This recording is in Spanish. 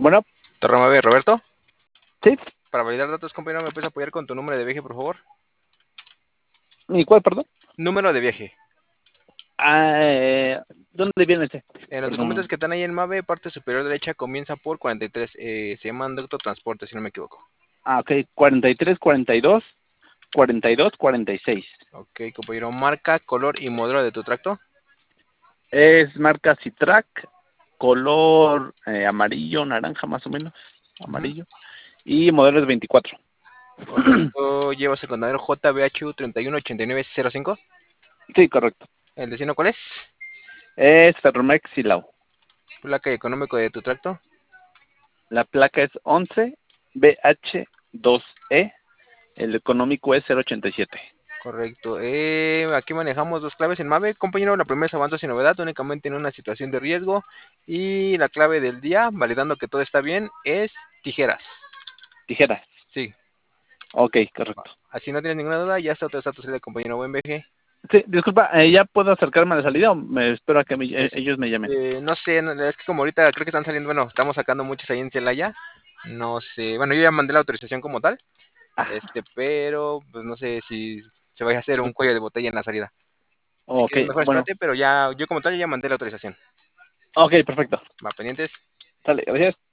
Bueno, Torre 9, Roberto. sí. Para validar datos, compañero, ¿me puedes apoyar con tu número de viaje, por favor? ¿Y cuál, perdón? Número de viaje. Ah, ¿dónde viene ese? En los documentos Perdón. que están ahí en MAVE, parte superior derecha comienza por 43. Se llama Ducto Transporte, si no me equivoco. Ok, 43, 42, 42, 46. Ok, compañero. Marca, color y modelo de tu tracto. Es marca Citrac, color amarillo, naranja más o menos, Ujú. amarillo. Y modelo es 24. Correcto. Llevas el contador JBH 318905. Sí, correcto. ¿El destino cuál es? Es Ferromex Silao. Placa y económico de tu tracto. La placa es 11 BH2E. El económico es 087. Correcto. Aquí manejamos dos claves en MAVE, compañero. La primera es avanzo sin novedad, únicamente en una situación de riesgo. Y la clave del día, validando que todo está bien, es tijeras. Tijeras. Sí. Ok, correcto. Así no tienes ninguna duda, ya está tu estatus de compañero. Buen viaje. Sí, disculpa, ¿ya puedo acercarme a la salida o me espero a que ellos me llamen? No sé, es que como ahorita creo que están saliendo, bueno, estamos sacando muchos ahí en Celaya. No sé, bueno, yo ya mandé la autorización como tal. Ah, Pero pues no sé si se vaya a hacer un cuello de botella en la salida. Si ok, quieres, mejor bueno. espérate, pero ya, yo como tal, ya mandé la autorización. Ok, perfecto. Va, pendientes. Sale, gracias.